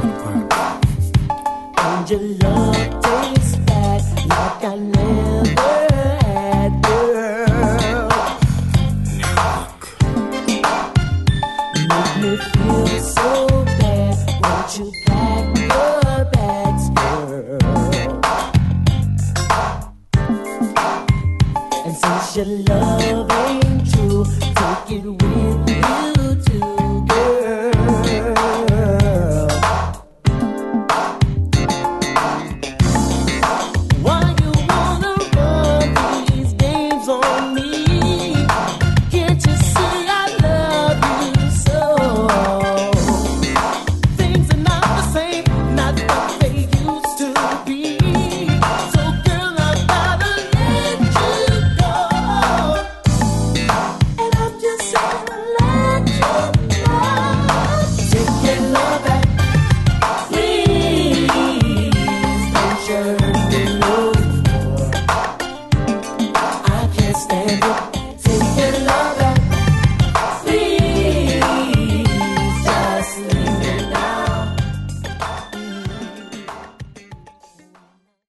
And your love tastes bad like I never had, girl. Make me feel so bad. Won't you pack your bags, girl? And since your love